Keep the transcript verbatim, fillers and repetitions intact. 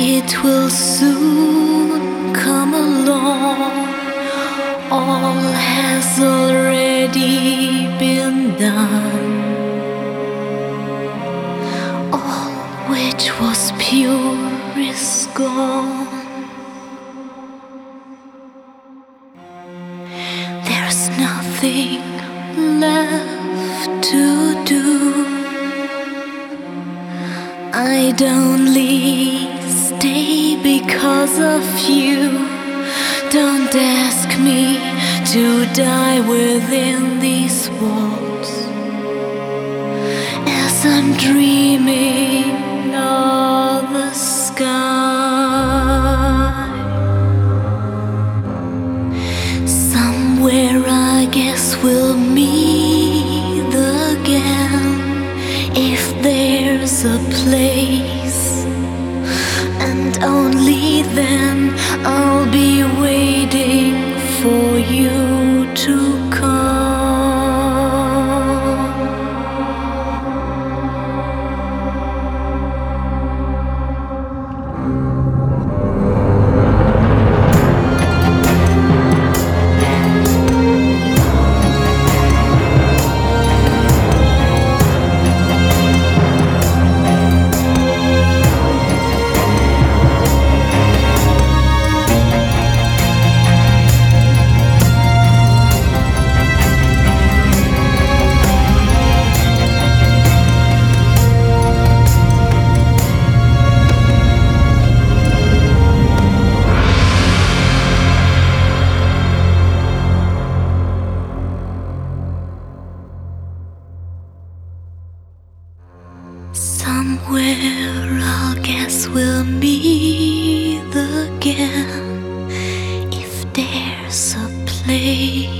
It will soon come along. All has already been done. All which was pure is gone. There's nothing left to do. I'd only stay because of you. Don't ask me to die within these walls, as I'm dreaming of the sky. Somewhere I guess we'll meet again, if there's a place, and only then I'll be waiting for you to come. Somewhere I'll guess we'll meet again, if there's a place.